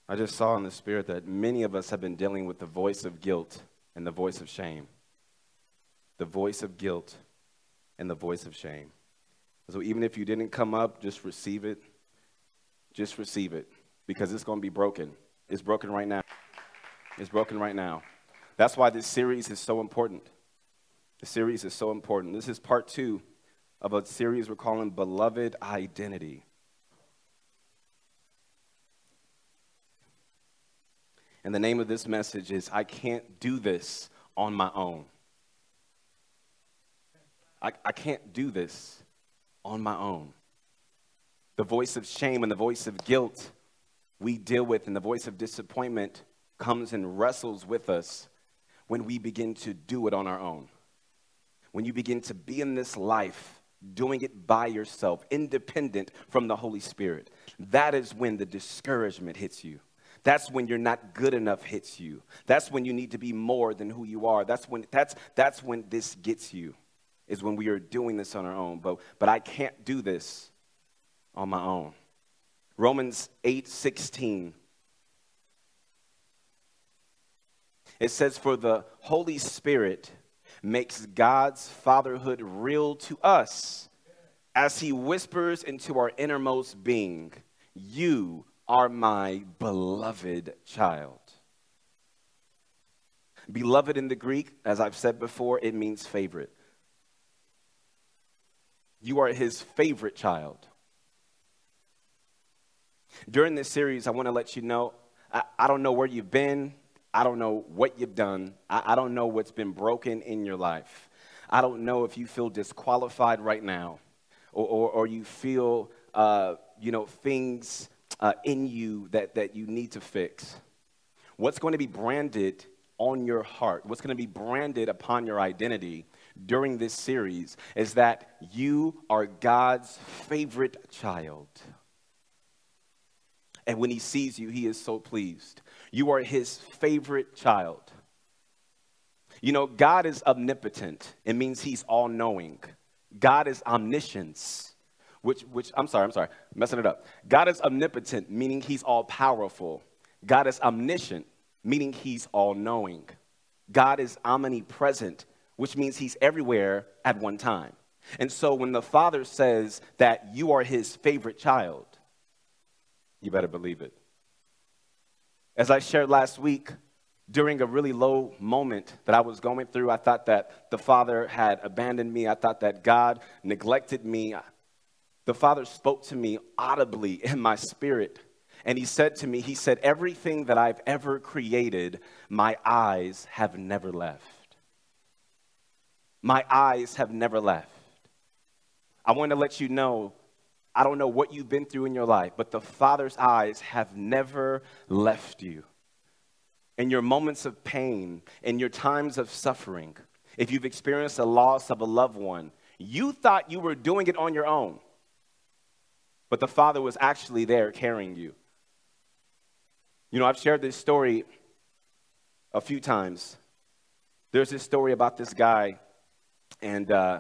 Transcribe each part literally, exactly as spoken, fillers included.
I just saw in the spirit that many of us have been dealing with the voice of guilt and the voice of shame. The voice of guilt and the voice of shame. So even if you didn't come up, just receive it. Just receive it, because it's going to be broken. It's broken right now. It's broken right now. That's why this series is so important. The series is so important. This is part two of a series we're calling Beloved Identity. And the name of this message is, I can't do this on my own. I, I can't do this on my own. The voice of shame and the voice of guilt we deal with, and the voice of disappointment comes and wrestles with us when we begin to do it on our own. When you begin to be in this life, doing it by yourself, independent from the Holy Spirit, that is when the discouragement hits you. That's when you're not good enough hits you. That's when you need to be more than who you are. That's when that's that's when this gets you, is when we are doing this on our own. But but I can't do this on my own. Romans eight sixteen. It says, for the Holy Spirit makes God's fatherhood real to us as he whispers into our innermost being, you are my beloved child. Beloved in the Greek, as I've said before, it means favorite. You are his favorite child. During this series, I want to let you know, I, I don't know where you've been. I don't know what you've done. I, I don't know what's been broken in your life. I don't know if you feel disqualified right now, or, or, or you feel, uh, you know, things uh, in you that, that you need to fix. What's going to be branded on your heart, what's going to be branded upon your identity during this series is that you are God's favorite child. And when he sees you, he is so pleased. You are his favorite child. You know, God is omnipotent. It means he's all-knowing. God is omniscience, which, which, I'm sorry, I'm sorry, messing it up. God is omnipotent, meaning he's all-powerful. God is omniscient, meaning he's all-knowing. God is omnipresent, which means he's everywhere at one time. And so when the Father says that you are his favorite child, you better believe it. As I shared last week, during a really low moment that I was going through, I thought that the Father had abandoned me. I thought that God neglected me. The Father spoke to me audibly in my spirit. And he said to me, he said, everything that I've ever created, my eyes have never left. My eyes have never left. I want to let you know, I don't know what you've been through in your life, but the Father's eyes have never left you. In your moments of pain, in your times of suffering, if you've experienced a loss of a loved one, you thought you were doing it on your own, but the Father was actually there carrying you. You know, I've shared this story a few times. There's this story about this guy, and uh,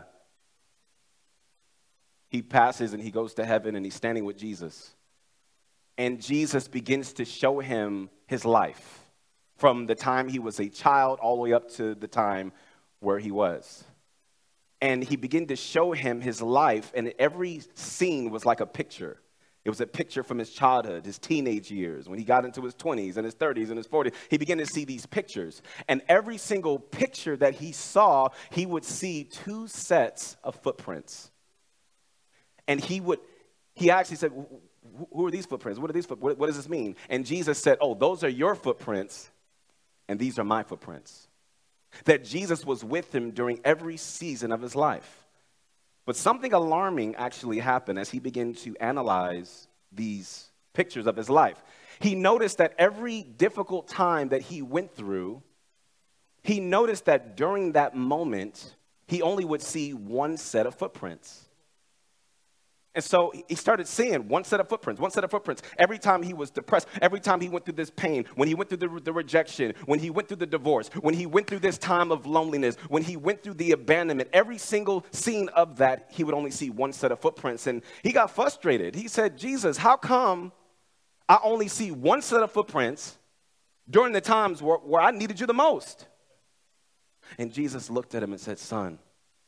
he passes and he goes to heaven and he's standing with Jesus. And Jesus begins to show him his life from the time he was a child all the way up to the time where he was. And he began to show him his life, and every scene was like a picture. It was a picture from his childhood, his teenage years, when he got into his twenties and his thirties and his forties. He began to see these pictures. And every single picture that he saw, he would see two sets of footprints. And he would, he actually said, who are these footprints? What are these footprints? What does this mean? And Jesus said, oh, those are your footprints, and these are my footprints. That Jesus was with him during every season of his life. But something alarming actually happened as he began to analyze these pictures of his life. He noticed that every difficult time that he went through, he noticed that during that moment, he only would see one set of footprints. And so he started seeing one set of footprints, one set of footprints. Every time he was depressed, every time he went through this pain, when he went through the, the rejection, when he went through the divorce, when he went through this time of loneliness, when he went through the abandonment, every single scene of that, he would only see one set of footprints. And he got frustrated. He said, Jesus, how come I only see one set of footprints during the times where, where I needed you the most. And Jesus looked at him and said, son,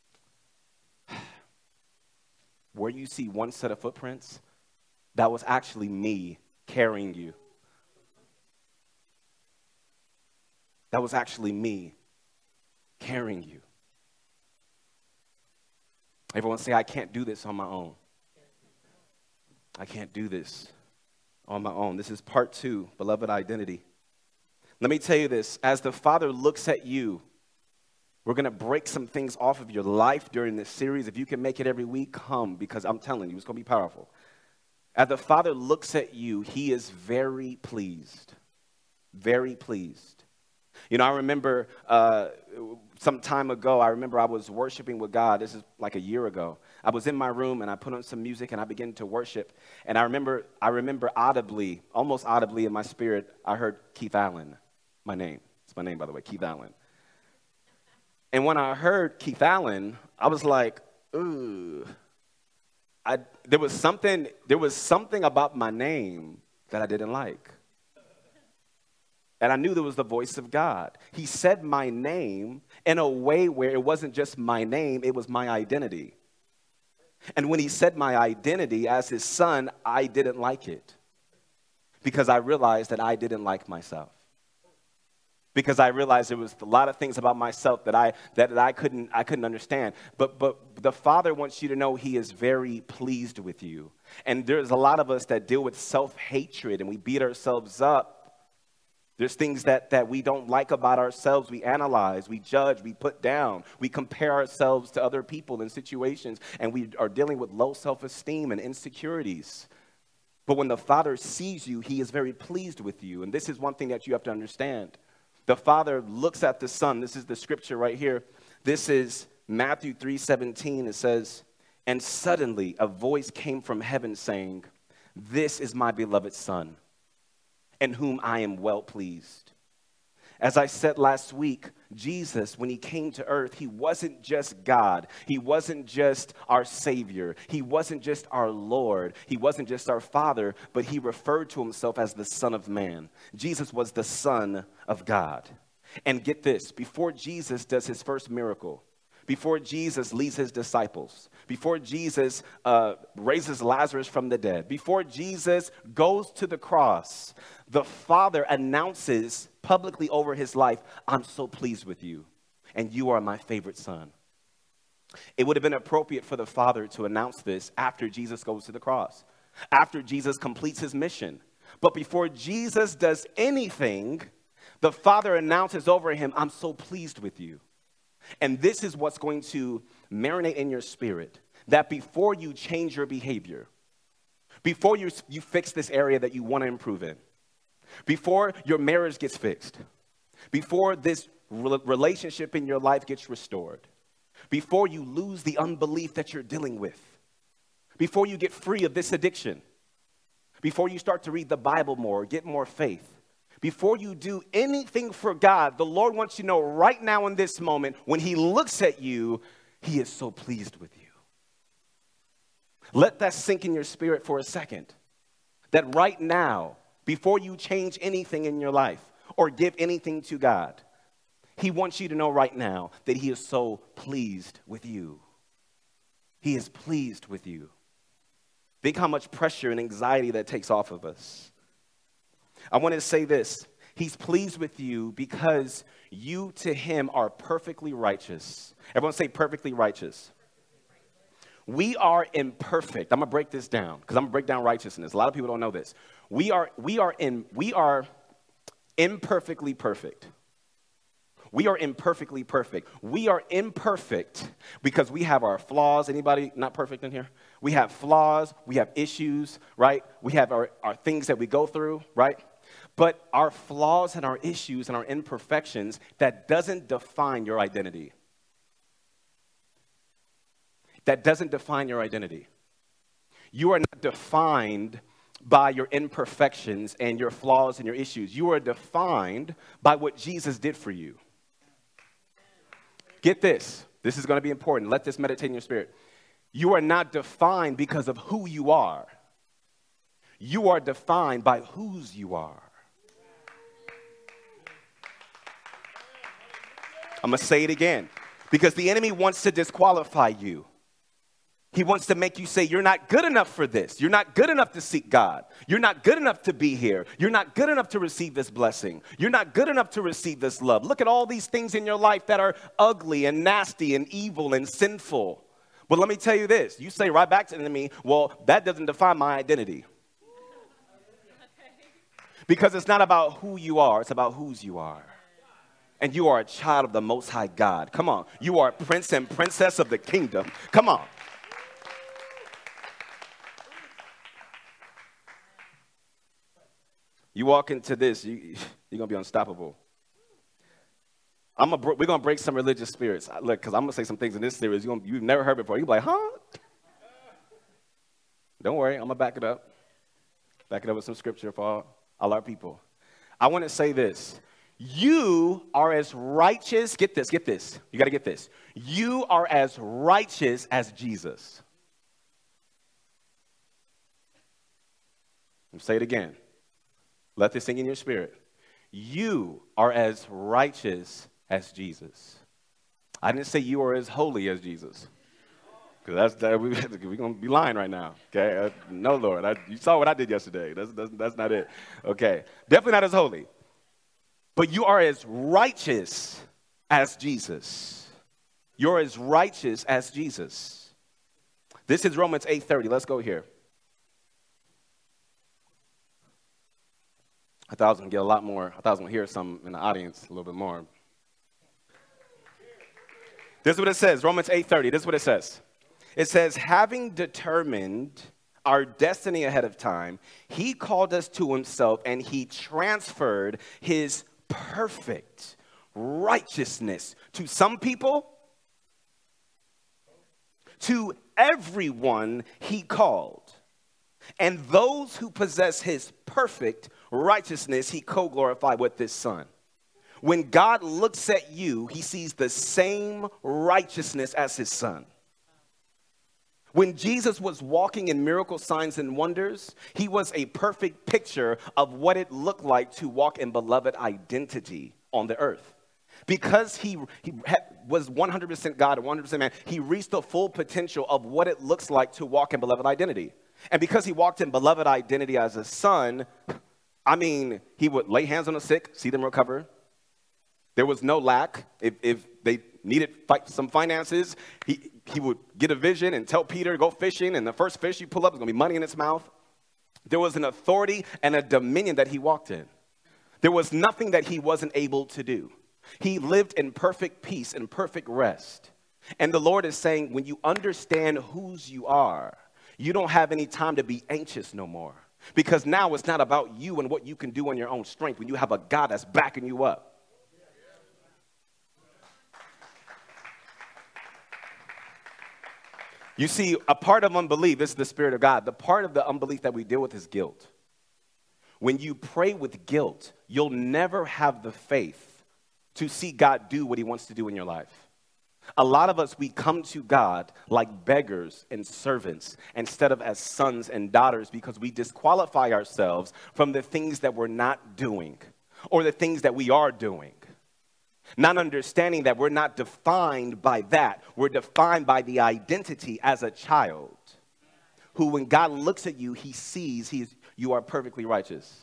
where you see one set of footprints, that was actually me carrying you. That was actually me carrying you. Everyone say, I can't do this on my own. I can't do this on my own. This is part two, beloved identity. Let me tell you this. As the Father looks at you, we're going to break some things off of your life during this series. If you can make it every week, come, because I'm telling you, it's going to be powerful. As the Father looks at you, he is very pleased, very pleased. You know, I remember uh, some time ago, I remember I was worshiping with God. This is like a year ago. I was in my room, and I put on some music, and I began to worship. And I remember, I remember audibly, almost audibly in my spirit, I heard Keith Allen, my name. It's my name, by the way, Keith Allen. And when I heard Keith Allen, I was like, ooh. I, there was something, there was something about my name that I didn't like. And I knew there was the voice of God. He said my name in a way where it wasn't just my name, it was my identity. And when he said my identity as his son, I didn't like it. Because I realized that I didn't like myself. Because I realized there was a lot of things about myself that I that, that I couldn't I couldn't understand. But but the Father wants you to know he is very pleased with you. And there's a lot of us that deal with self-hatred and we beat ourselves up. There's things that, that we don't like about ourselves. We analyze, we judge, we put down. We compare ourselves to other people in situations, and we are dealing with low self-esteem and insecurities. But when the Father sees you, he is very pleased with you. And this is one thing that you have to understand. The Father looks at the Son. This is the scripture right here. This is Matthew three seventeen. It says, and suddenly a voice came from heaven saying, this is my beloved Son, in whom I am well pleased. As I said last week, Jesus, when he came to earth, he wasn't just God. He wasn't just our Savior. He wasn't just our Lord. He wasn't just our Father, but he referred to himself as the Son of Man. Jesus was the Son of God. And get this, before Jesus does his first miracle, before Jesus leads his disciples, before Jesus uh, raises Lazarus from the dead, before Jesus goes to the cross, the Father announces publicly over his life, I'm so pleased with you, and you are my favorite son. It would have been appropriate for the Father to announce this after Jesus goes to the cross, after Jesus completes his mission. But before Jesus does anything, the Father announces over him, I'm so pleased with you. And this is what's going to marinate in your spirit, that before you change your behavior, before you, you fix this area that you want to improve in, before your marriage gets fixed, before this re- relationship in your life gets restored, before you lose the unbelief that you're dealing with, before you get free of this addiction, before you start to read the Bible more, get more faith, before you do anything for God, the Lord wants you to know right now in this moment, when he looks at you, he is so pleased with you. Let that sink in your spirit for a second. That right now, before you change anything in your life or give anything to God, he wants you to know right now that he is so pleased with you. He is pleased with you. Think how much pressure and anxiety that takes off of us. I want to say this. He's pleased with you because you to him are perfectly righteous. Everyone say perfectly righteous. We are imperfect. I'm going to break this down because I'm going to break down righteousness. A lot of people don't know this. We are, we are, in, we are imperfectly perfect. We are imperfectly perfect. We are imperfect because we have our flaws. Anybody not perfect in here? We have flaws. We have issues, right? We have our, our things that we go through, right? But our flaws and our issues and our imperfections, that doesn't define your identity. That doesn't define your identity. You are not defined by your imperfections and your flaws and your issues. You are defined by what Jesus did for you. Get this. This is going to be important. Let this meditate in your spirit. You are not defined because of who you are. You are defined by whose you are. I'm going to say it again, because the enemy wants to disqualify you. He wants to make you say, you're not good enough for this. You're not good enough to seek God. You're not good enough to be here. You're not good enough to receive this blessing. You're not good enough to receive this love. Look at all these things in your life that are ugly and nasty and evil and sinful. But let me tell you this. You say right back to the enemy, well, that doesn't define my identity. Because it's not about who you are. It's about whose you are. And you are a child of the Most High God. Come on. You are a prince and princess of the kingdom. Come on. You walk into this, you, you're going to be unstoppable. I'm a, we're going to break some religious spirits. Look, because I'm going to say some things in this series you're gonna, you've never heard before. You're like, huh? Don't worry, I'm going to back it up. Back it up with some scripture for all, all our people. I want to say this. You are as righteous, get this, get this. You got to get this. You are as righteous as Jesus. Let me say it again. Let this sing in your spirit. You are as righteous as Jesus. I didn't say you are as holy as Jesus. Because that's that, we, we're going to be lying right now. Okay? Uh, no, Lord. I, you saw what I did yesterday. That's, that's, that's not it. Okay. Definitely not as holy. But you are as righteous as Jesus. You're as righteous as Jesus. This is Romans eight thirty. Let's go here. I thought I was going to get a lot more. I thought I was going to hear some in the audience a little bit more. This is what it says, Romans eight thirty. This is what it says. It says, having determined our destiny ahead of time, he called us to himself and he transferred his perfect righteousness to some people, to everyone he called. And those who possess his perfect righteousness, he co-glorified with his son. When God looks at you, he sees the same righteousness as his son. When Jesus was walking in miracle signs and wonders, he was a perfect picture of what it looked like to walk in beloved identity on the earth. Because he, he had, was one hundred percent God and one hundred percent man, he reached the full potential of what it looks like to walk in beloved identity. And because he walked in beloved identity as a son, I mean, he would lay hands on the sick, see them recover. There was no lack. If, if they needed fi- some finances, he, he would get a vision and tell Peter, go fishing, and the first fish you pull up is going to be money in its mouth. There was an authority and a dominion that he walked in. There was nothing that he wasn't able to do. He lived in perfect peace and perfect rest. And the Lord is saying, when you understand whose you are, you don't have any time to be anxious no more. Because now it's not about you and what you can do on your own strength when you have a God that's backing you up. You see, a part of unbelief, this is the Spirit of God, the part of the unbelief that we deal with is guilt. When you pray with guilt, you'll never have the faith to see God do what he wants to do in your life. A lot of us, we come to God like beggars and servants instead of as sons and daughters because we disqualify ourselves from the things that we're not doing or the things that we are doing. Not understanding that we're not defined by that. We're defined by the identity as a child who, when God looks at you, he sees he is, you are perfectly righteous.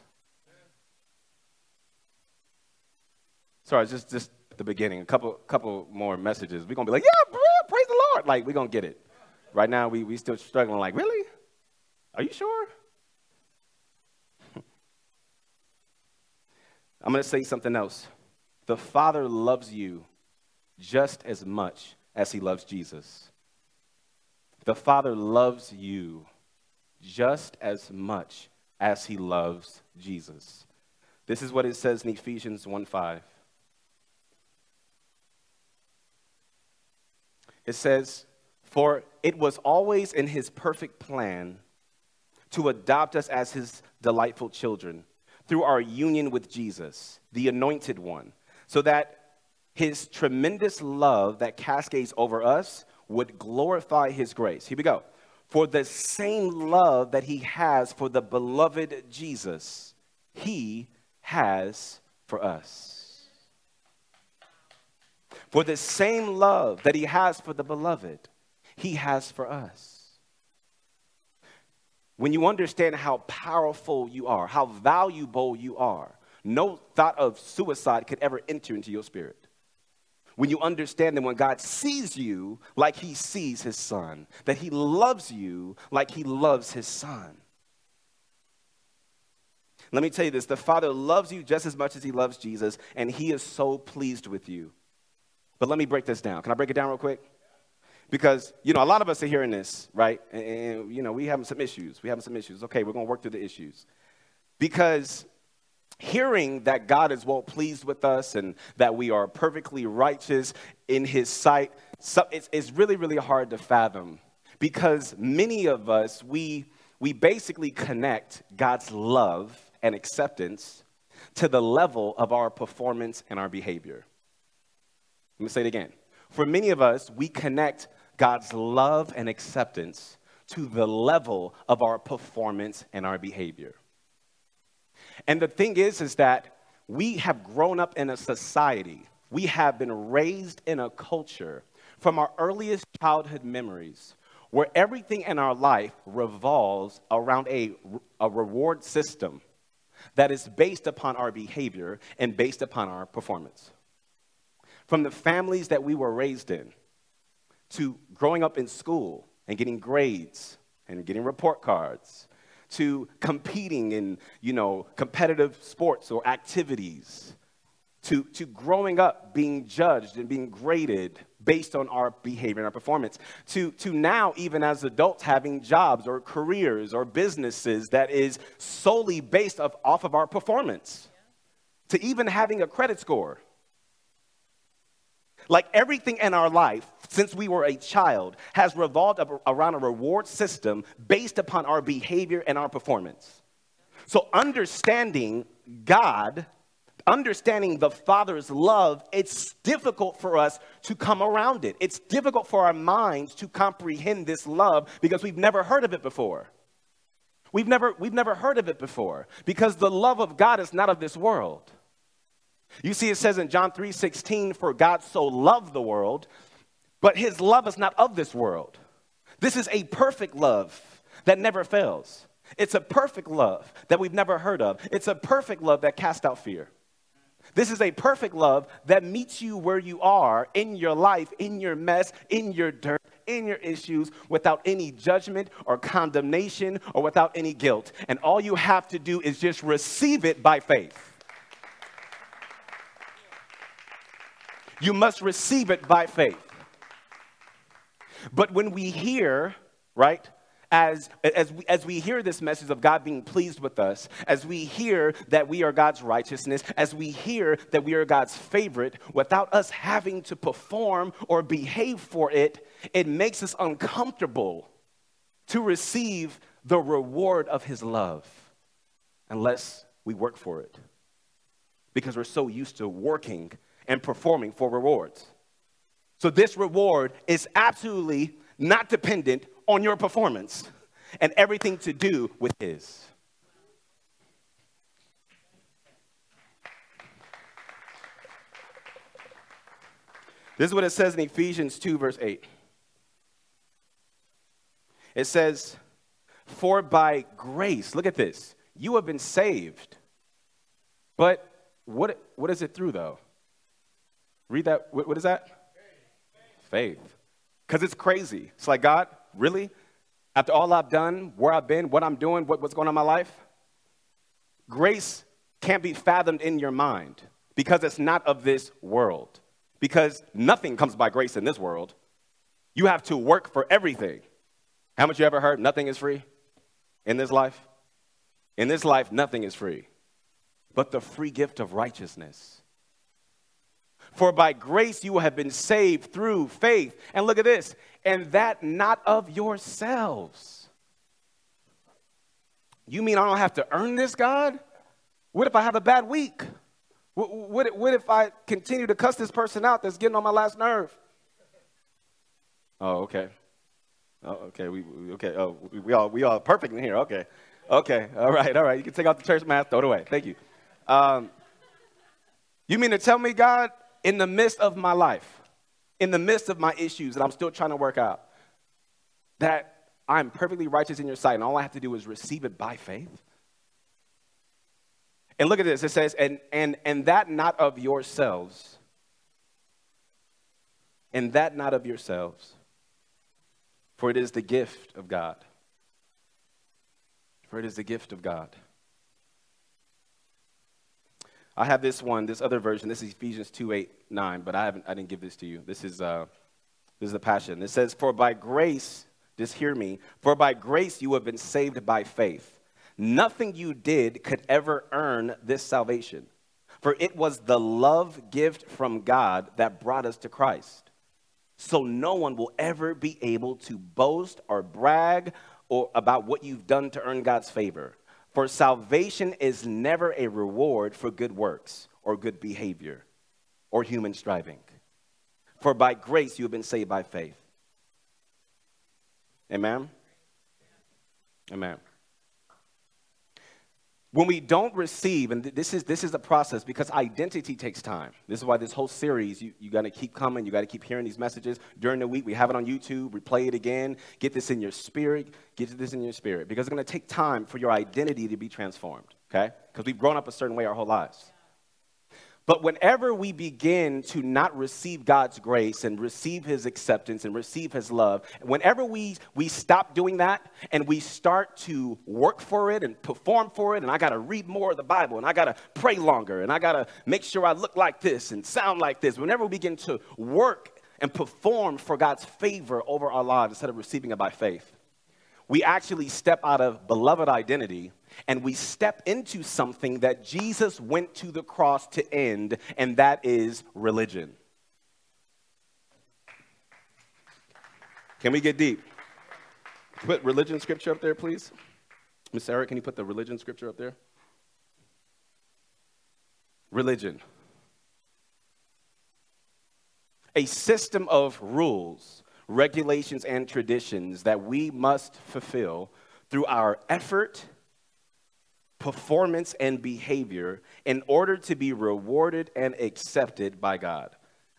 Sorry, just, just the beginning. A couple, couple more messages. We're going to be like, yeah, bro, praise the Lord. Like, we're going to get it. Right now, we we still struggling like, really? Are you sure? I'm going to say something else. The Father loves you just as much as he loves Jesus. The Father loves you just as much as he loves Jesus. This is what it says in Ephesians one five. It says, for it was always in his perfect plan to adopt us as his delightful children through our union with Jesus, the anointed one, so that his tremendous love that cascades over us would glorify his grace. Here we go. For the same love that he has for the beloved Jesus, he has for us. For the same love that he has for the beloved, he has for us. When you understand how powerful you are, how valuable you are, no thought of suicide could ever enter into your spirit. When you understand that when God sees you like he sees his son, that he loves you like he loves his son. Let me tell you this, the Father loves you just as much as he loves Jesus, and he is so pleased with you. But let me break this down. Can I break it down real quick? Because, you know, a lot of us are hearing this, right? And, and you know, we having some issues. We having some issues. Okay, we're going to work through the issues. Because hearing that God is well pleased with us and that we are perfectly righteous in his sight, so it's, it's really, really hard to fathom. Because many of us, we, we basically connect God's love and acceptance to the level of our performance and our behavior. Let me say it again. For many of us, we connect God's love and acceptance to the level of our performance and our behavior. And the thing is, is that we have grown up in a society, we have been raised in a culture from our earliest childhood memories where everything in our life revolves around a, a reward system that is based upon our behavior and based upon our performance. From the families that we were raised in, to growing up in school and getting grades and getting report cards, to competing in, you know, competitive sports or activities, to, to growing up being judged and being graded based on our behavior and our performance, to, to now even as adults having jobs or careers or businesses that is solely based off, off of our performance, to even having a credit score. Like everything in our life, since we were a child, has revolved around a reward system based upon our behavior and our performance. So understanding God, understanding the Father's love, it's difficult for us to come around it. It's difficult for our minds to comprehend this love because we've never heard of it before. We've never, we've never heard of it before because the love of God is not of this world. You see, it says in John three sixteen, for God so loved the world, but his love is not of this world. This is a perfect love that never fails. It's a perfect love that we've never heard of. It's a perfect love that casts out fear. This is a perfect love that meets you where you are in your life, in your mess, in your dirt, in your issues, without any judgment or condemnation or without any guilt. And all you have to do is just receive it by faith. You must receive it by faith. But when we hear, right, as, as, we, as we hear this message of God being pleased with us, as we hear that we are God's righteousness, as we hear that we are God's favorite, without us having to perform or behave for it, it makes us uncomfortable to receive the reward of his love unless we work for it. Because we're so used to working and performing for rewards. So this reward is absolutely not dependent on your performance and everything to do with his. This is what it says in Ephesians two, verse eight. It says, for by grace, look at this, you have been saved. But what, what is it through, though? Read that. What, what is that? Faith. Because it's crazy. It's like, God, really? After all I've done, where I've been, what I'm doing, what, what's going on in my life? Grace can't be fathomed in your mind because it's not of this world. Because nothing comes by grace in this world. You have to work for everything. How much you ever heard nothing is free in this life? In this life, nothing is free but the free gift of righteousness. For by grace you have been saved through faith. And look at this. And that not of yourselves. You mean I don't have to earn this, God? What if I have a bad week? What, what, what if I continue to cuss this person out that's getting on my last nerve? Oh, okay. Oh, okay. We, we okay. Oh, we, we all we all perfect in here. Okay. Okay. All right. All right. You can take off the church mask. Throw it away. Thank you. Um, you mean to tell me, God, in the midst of my life, in the midst of my issues that I'm still trying to work out, that I'm perfectly righteous in your sight, and all I have to do is receive it by faith? And look at this. It says, and and and that not of yourselves, and that not of yourselves, for it is the gift of God. For it is the gift of God. I have this one, this other version. This is Ephesians two, eight, nine, but I haven't. I didn't give this to you. This is uh, this is the Passion. It says, "For by grace, just hear me. For by grace you have been saved by faith. Nothing you did could ever earn this salvation, for it was the love gift from God that brought us to Christ. So no one will ever be able to boast or brag or about what you've done to earn God's favor. For salvation is never a reward for good works or good behavior or human striving. For by grace you have been saved by faith." Amen? Amen. When we don't receive, and this is this is a process because identity takes time. This is why this whole series, you, you got to keep coming. You got to keep hearing these messages during the week. We have it on YouTube. Replay it again. Get this in your spirit. Get this in your spirit. Because it's going to take time for your identity to be transformed, okay? Because we've grown up a certain way our whole lives. But whenever we begin to not receive God's grace and receive his acceptance and receive his love, whenever we, we stop doing that and we start to work for it and perform for it, and I got to read more of the Bible, and I got to pray longer, and I got to make sure I look like this and sound like this, whenever we begin to work and perform for God's favor over our lives instead of receiving it by faith, we actually step out of beloved identity and we step into something that Jesus went to the cross to end, and that is religion. Can we get deep? Put religion scripture up there, please. Miss Sarah, can you put the religion scripture up there? Religion. A system of rules, regulations, and traditions that we must fulfill through our effort, performance, and behavior in order to be rewarded and accepted by God.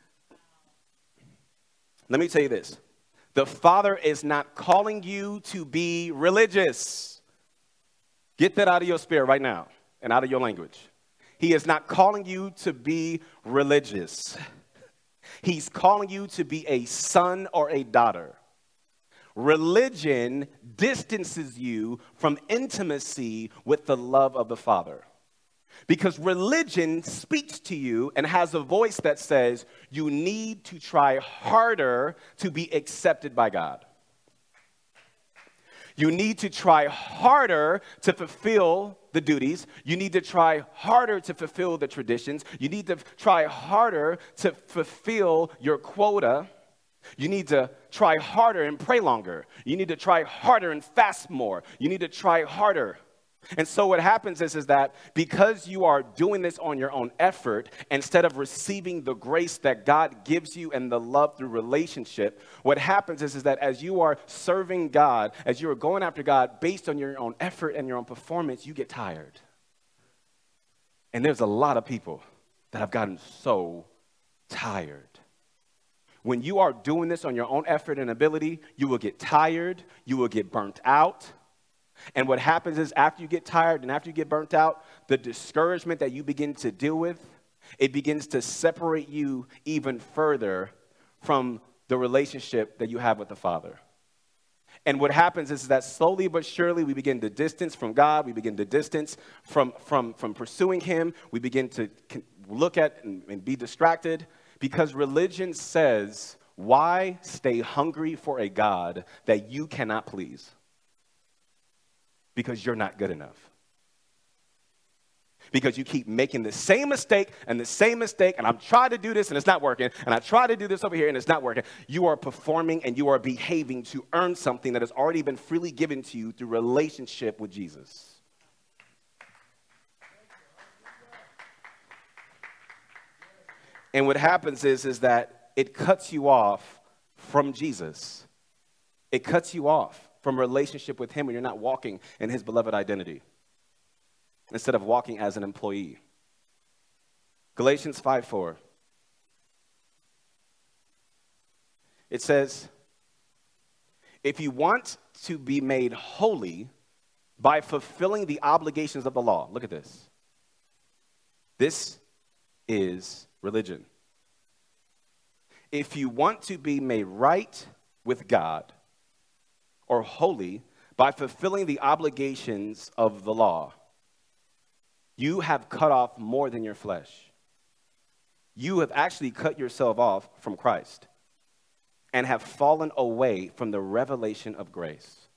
Let me tell you this. The Father is not calling you to be religious. Get that out of your spirit right now and out of your language. He is not calling you to be religious. He's calling you to be a son or a daughter. Religion distances you from intimacy with the love of the Father. Because religion speaks to you and has a voice that says you need to try harder to be accepted by God. You need to try harder to fulfill the duties. You need to try harder to fulfill the traditions. You need to try harder to fulfill your quota. You need to try harder and pray longer. You need to try harder and fast more. You need to try harder. And so what happens is, is that because you are doing this on your own effort, instead of receiving the grace that God gives you and the love through relationship, what happens is, is that as you are serving God, as you are going after God based on your own effort and your own performance, you get tired. And there's a lot of people that have gotten so tired. When you are doing this on your own effort and ability, you will get tired, you will get burnt out. And what happens is after you get tired and after you get burnt out, the discouragement that you begin to deal with, it begins to separate you even further from the relationship that you have with the Father. And what happens is that slowly but surely we begin to distance from God. We begin to distance from, from, from pursuing him. We begin to look at and, and be distracted. Because religion says, why stay hungry for a God that you cannot please? Because you're not good enough. Because you keep making the same mistake and the same mistake, and I'm trying to do this and it's not working, and I try to do this over here and it's not working. You are performing and you are behaving to earn something that has already been freely given to you through relationship with Jesus. And what happens is, is that it cuts you off from Jesus. It cuts you off from a relationship with him when you're not walking in his beloved identity instead of walking as an employee. Galatians five four. It says, if you want to be made holy by fulfilling the obligations of the law, look at this. This is religion. If you want to be made right with God or holy by fulfilling the obligations of the law, you have cut off more than your flesh. You have actually cut yourself off from Christ and have fallen away from the revelation of grace.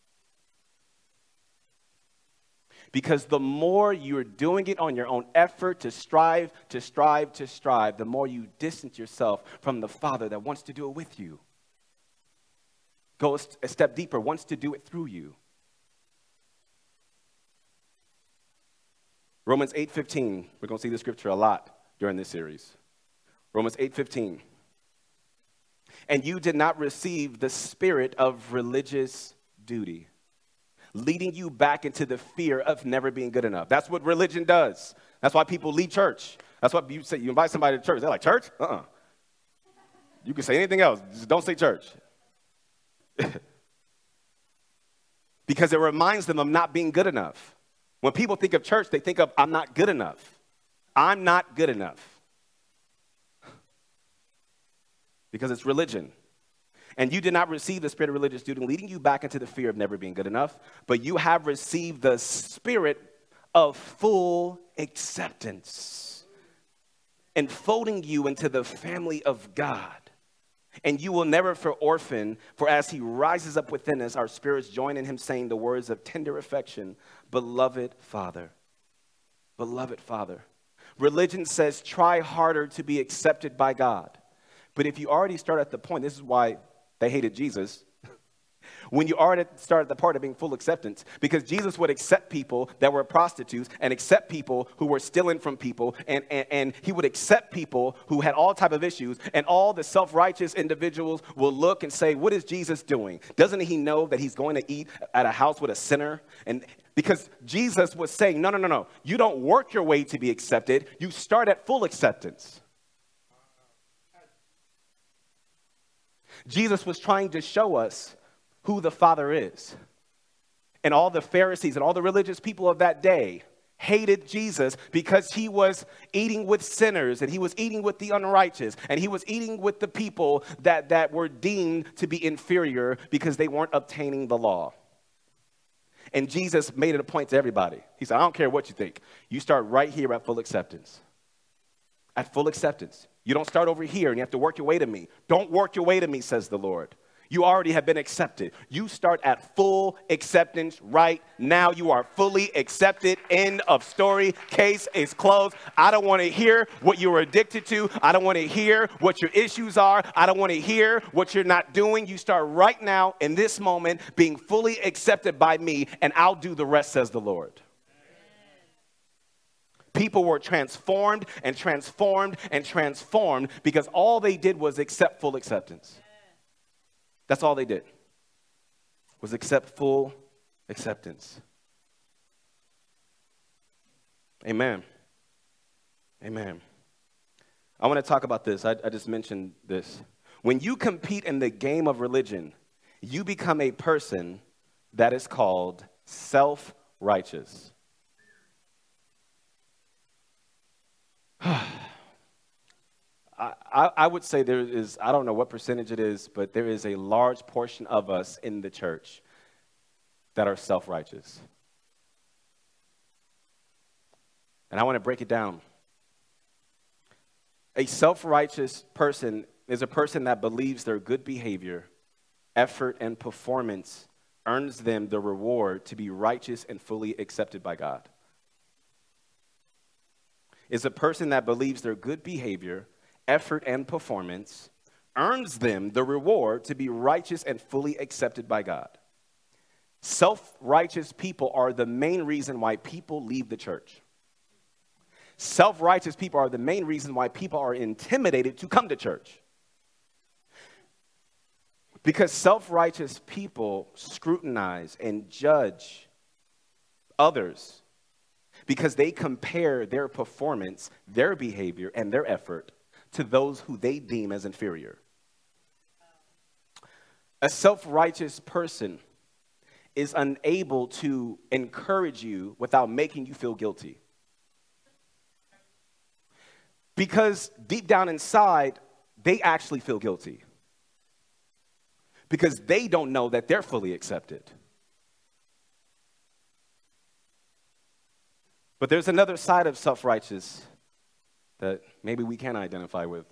Because the more you're doing it on your own effort to strive, to strive, to strive, the more you distance yourself from the Father that wants to do it with you. Go a step deeper, wants to do it through you. Romans eight fifteen, we're going to see this scripture a lot during this series. Romans eight fifteen. And you did not receive the spirit of religious duty, leading you back into the fear of never being good enough. That's what religion does. That's why people leave church. That's why you say, you invite somebody to church. They're like, church? Uh-uh. You can say anything else. Just don't say church. Because it reminds them of not being good enough. When people think of church, they think of, I'm not good enough. I'm not good enough. Because it's religion. And you did not receive the spirit of religious duty, leading you back into the fear of never being good enough, but you have received the spirit of full acceptance, enfolding you into the family of God. And you will never for orphan, for as he rises up within us, our spirits join in him saying the words of tender affection, beloved Father, beloved Father. Religion says try harder to be accepted by God. But if you already start at the point, this is why they hated Jesus. When you already start at the part of being full acceptance, because Jesus would accept people that were prostitutes and accept people who were stealing from people, and, and, and he would accept people who had all type of issues, and all the self-righteous individuals will look and say, what is Jesus doing? Doesn't he know that he's going to eat at a house with a sinner? And because Jesus was saying, no, no, no, no. You don't work your way to be accepted. You start at full acceptance. Jesus was trying to show us who the Father is. And all the Pharisees and all the religious people of that day hated Jesus because he was eating with sinners, and he was eating with the unrighteous, and he was eating with the people that, that were deemed to be inferior because they weren't obtaining the law. And Jesus made it a point to everybody. He said, I don't care what you think. You start right here at full acceptance. At full acceptance. You don't start over here and you have to work your way to me. Don't work your way to me, says the Lord. You already have been accepted. You start at full acceptance right now. You are fully accepted. End of story. Case is closed. I don't want to hear what you were addicted to. I don't want to hear what your issues are. I don't want to hear what you're not doing. You start right now in this moment being fully accepted by me, and I'll do the rest, says the Lord. People were transformed and transformed and transformed because all they did was accept full acceptance. That's all they did, was accept full acceptance. Amen. Amen. I want to talk about this. I, I just mentioned this. When you compete in the game of religion, you become a person that is called self-righteous. I, I would say there is, I don't know what percentage it is, but there is a large portion of us in the church that are self-righteous. And I want to break it down. A self-righteous person is a person that believes their good behavior, effort, and performance earns them the reward to be righteous and fully accepted by God. Is a person that believes their good behavior, effort, and performance earns them the reward to be righteous and fully accepted by God. Self-righteous people are the main reason why people leave the church. Self-righteous people are the main reason why people are intimidated to come to church. Because self-righteous people scrutinize and judge others because they compare their performance, their behavior, and their effort to those who they deem as inferior. A self-righteous person is unable to encourage you without making you feel guilty. Because deep down inside, they actually feel guilty. Because they don't know that they're fully accepted. But there's another side of self-righteous that maybe we can identify with.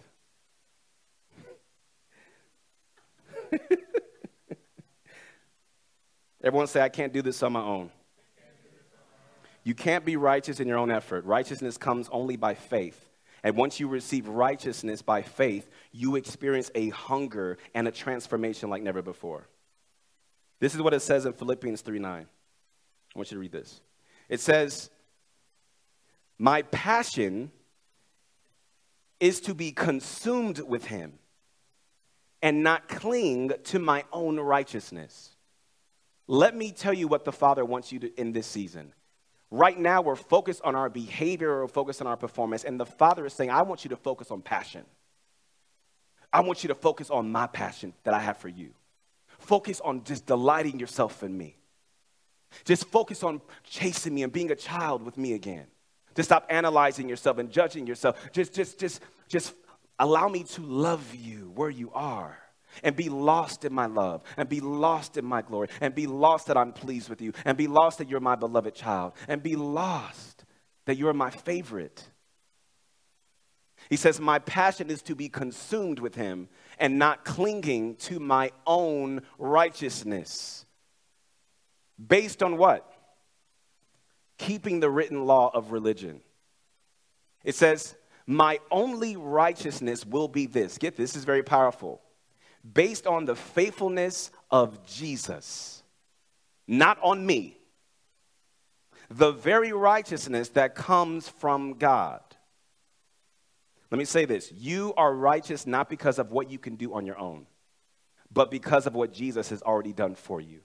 Everyone say, I can't do this on my own. You can't be righteous in your own effort. Righteousness comes only by faith. And once you receive righteousness by faith, you experience a hunger and a transformation like never before. This is what it says in Philippians three nine. I want you to read this. It says, my passion is to be consumed with him and not cling to my own righteousness. Let me tell you what the Father wants you to in this season. Right now, we're focused on our behavior, or focused on our performance, and the Father is saying, I want you to focus on passion. I want you to focus on my passion that I have for you. Focus on just delighting yourself in me. Just focus on chasing me and being a child with me again. Just stop analyzing yourself and judging yourself. Just, just, just, just allow me to love you where you are. And be lost in my love, and be lost in my glory, and be lost that I'm pleased with you, and be lost that you're my beloved child, and be lost that you're my favorite. He says, my passion is to be consumed with him and not clinging to my own righteousness. Based on what? Keeping the written law of religion. It says, my only righteousness will be this. Get this, this is very powerful. Based on the faithfulness of Jesus, not on me. The very righteousness that comes from God. Let me say this. You are righteous not because of what you can do on your own, but because of what Jesus has already done for you.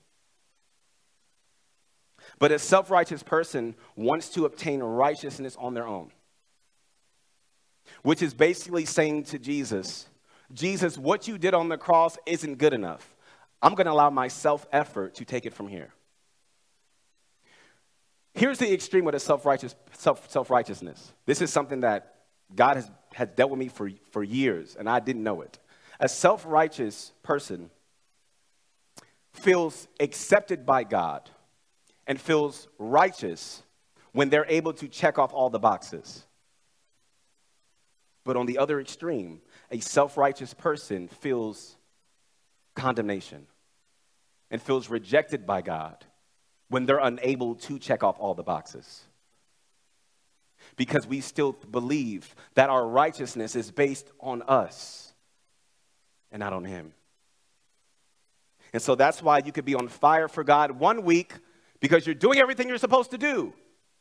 But a self-righteous person wants to obtain righteousness on their own, which is basically saying to Jesus, Jesus, what you did on the cross isn't good enough. I'm going to allow my self-effort to take it from here. Here's the extreme with a self-righteous, self, self-righteousness. This is something that God has, has dealt with me for, for years, and I didn't know it. A self-righteous person feels accepted by God and feels righteous when they're able to check off all the boxes. But on the other extreme, a self-righteous person feels condemnation and feels rejected by God when they're unable to check off all the boxes. Because we still believe that our righteousness is based on us and not on him. And so that's why you could be on fire for God one week because you're doing everything you're supposed to do.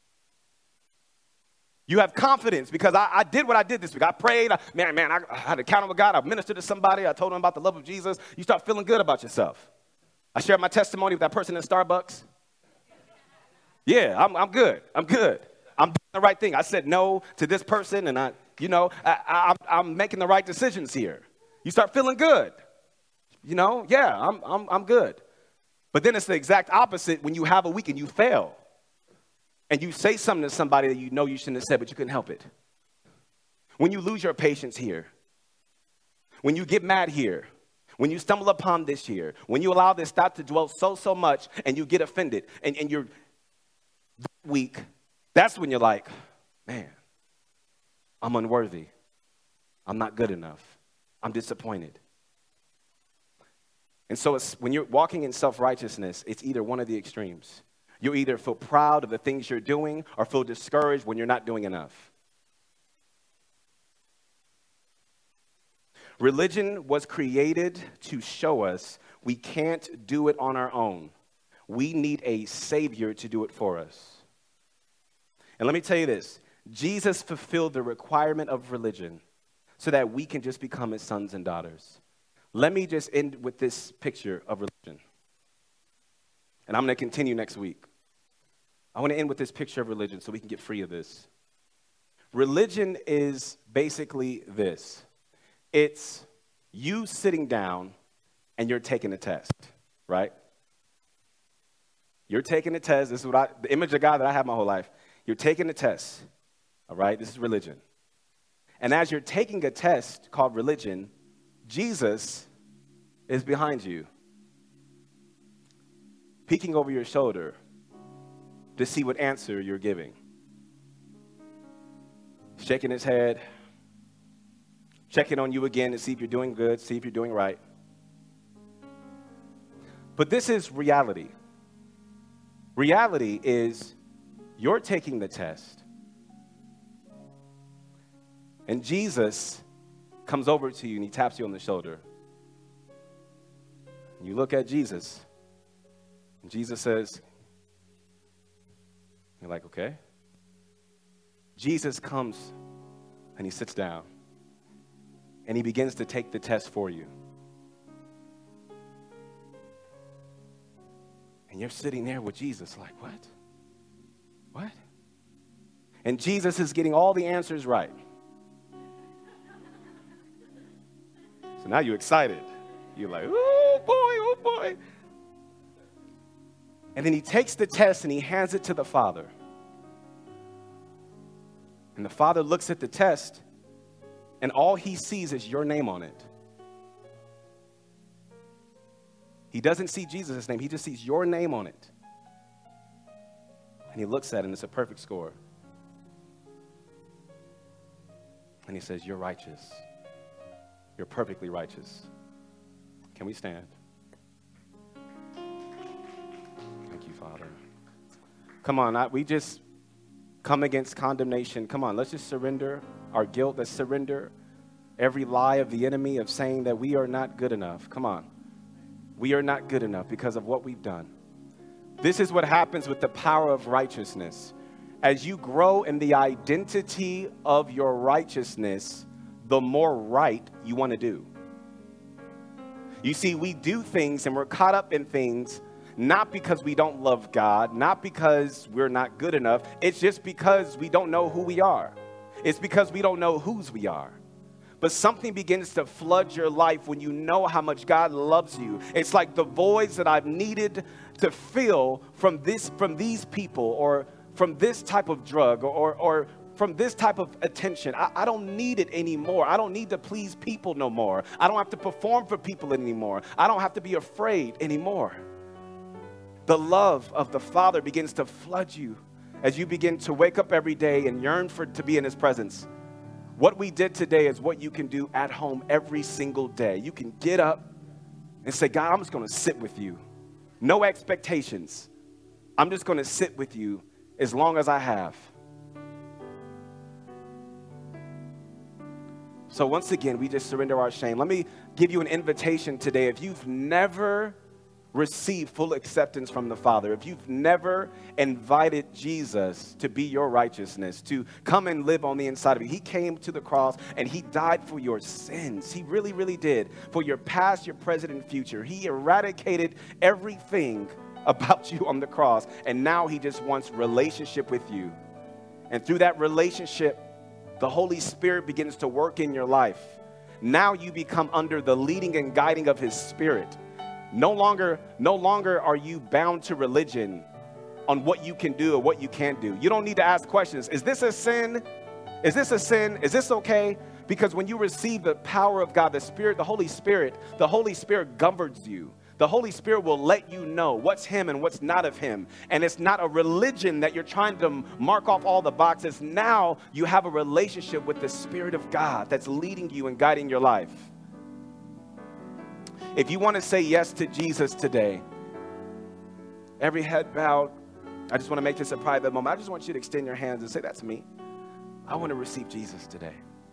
You have confidence because I, I did what I did this week. I prayed. I, man, man, I, I had an encounter with God. I ministered to somebody. I told them about the love of Jesus. You start feeling good about yourself. I shared my testimony with that person in Starbucks. Yeah, I'm, I'm good. I'm good. I'm doing the right thing. I said no to this person, and I, you know, I, I, I'm making the right decisions here. You start feeling good. You know, yeah, I'm, I'm, I'm good. But then it's the exact opposite when you have a week and you fail. And you say something to somebody that you know you shouldn't have said, but you couldn't help it. When you lose your patience here, when you get mad here, when you stumble upon this here, when you allow this thought to dwell so, so much and you get offended and, and you're weak, that's when you're like, man, I'm unworthy. I'm not good enough. I'm disappointed. And so it's, when you're walking in self-righteousness, it's either one of the extremes. You either feel proud of the things you're doing or feel discouraged when you're not doing enough. Religion was created to show us we can't do it on our own. We need a Savior to do it for us. And let me tell you this. Jesus fulfilled the requirement of religion so that we can just become his sons and daughters. Let me just end with this picture of religion. And I'm going to continue next week. I want to end with this picture of religion so we can get free of this. Religion is basically this. It's you sitting down and you're taking a test, right? You're taking a test. This is what I, the image of God that I have my whole life. You're taking a test, all right? This is religion. And as you're taking a test called religion, Jesus is behind you, peeking over your shoulder to see what answer you're giving. Shaking his head, checking on you again to see if you're doing good, see if you're doing right. But this is reality. Reality is you're taking the test, and Jesus comes over to you and he taps you on the shoulder. You look at Jesus, and Jesus says, you're like, okay. Jesus comes and he sits down and he begins to take the test for you. And you're sitting there with Jesus like, what? What? And Jesus is getting all the answers right. So now you're excited. You're like, oh boy, oh boy. And then he takes the test and he hands it to the Father. And the Father looks at the test and all he sees is your name on it. He doesn't see Jesus' name. He just sees your name on it. And he looks at it and it's a perfect score. And he says, you're righteous. You're perfectly righteous. Can we stand? Thank you, Father. Come on, I, we just come against condemnation. Come on, let's just surrender our guilt. Let's surrender every lie of the enemy of saying that we are not good enough. Come on. We are not good enough because of what we've done. This is what happens with the power of righteousness. As you grow in the identity of your righteousness, the more right you want to do. You see, we do things and we're caught up in things not because we don't love God, not because we're not good enough. It's just because we don't know who we are. It's because we don't know whose we are. But something begins to flood your life when you know how much God loves you. It's like the voids that I've needed to fill from this, from these people, or from this type of drug, or, or from this type of attention. I, I don't need it anymore. I don't need to please people no more. I don't have to perform for people anymore. I don't have to be afraid anymore. The love of the Father begins to flood you as you begin to wake up every day and yearn for to be in his presence. What we did today is what you can do at home every single day. You can get up and say, God, I'm just going to sit with you. No expectations. I'm just going to sit with you as long as I have. So once again, we just surrender our shame. Let me give you an invitation today. If you've never received full acceptance from the Father, if you've never invited Jesus to be your righteousness, to come and live on the inside of you, he came to the cross and he died for your sins. He really, really did. For your past, your present, and future. He eradicated everything about you on the cross, and now he just wants relationship with you. And through that relationship, the Holy Spirit begins to work in your life. Now you become under the leading and guiding of his Spirit. No longer, no longer are you bound to religion on what you can do or what you can't do. You don't need to ask questions. Is this a sin? Is this a sin? Is this okay? Because when you receive the power of God, the Spirit, the Holy Spirit, the Holy Spirit governs you. The Holy Spirit will let you know what's him and what's not of him. And it's not a religion that you're trying to mark off all the boxes. Now you have a relationship with the Spirit of God that's leading you and guiding your life. If you want to say yes to Jesus today, every head bowed, I just want to make this a private moment. I just want you to extend your hands and say, that's me. I want to receive Jesus today.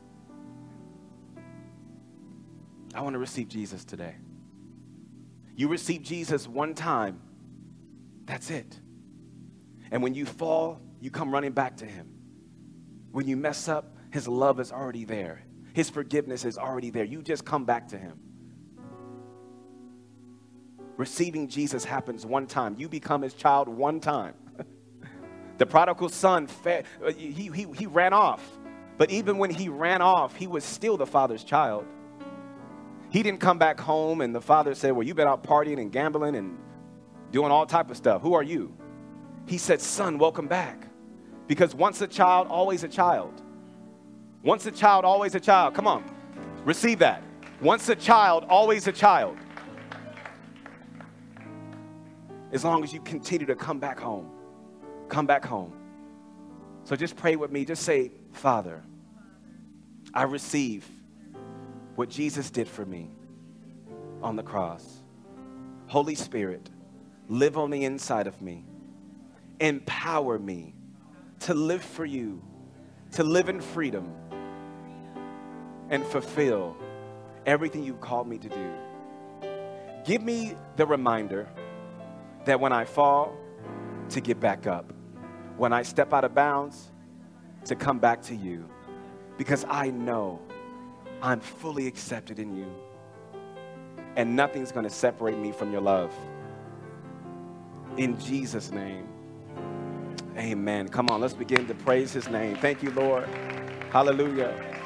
I want to receive Jesus today. You receive Jesus one time, that's it. And when you fall, you come running back to him. When you mess up, his love is already there. His forgiveness is already there. You just come back to him. Receiving Jesus happens one time. You become his child one time. The prodigal son, fed, he, he, he ran off. But even when he ran off, he was still the father's child. He didn't come back home and the father said, well, you've been out partying and gambling and doing all type of stuff. Who are you? He said, son, welcome back. Because once a child, always a child. Once a child, always a child. Come on, receive that. Once a child, always a child. As long as you continue to come back home. Come back home. So just pray with me. Just say, Father, I receive what Jesus did for me on the cross. Holy Spirit, live on the inside of me. Empower me to live for you, to live in freedom, and fulfill everything you've called me to do. Give me the reminder that when I fall, to get back up. When I step out of bounds, to come back to you. Because I know I'm fully accepted in you. And nothing's going to separate me from your love. In Jesus' name, amen. Come on, let's begin to praise his name. Thank you, Lord. Hallelujah.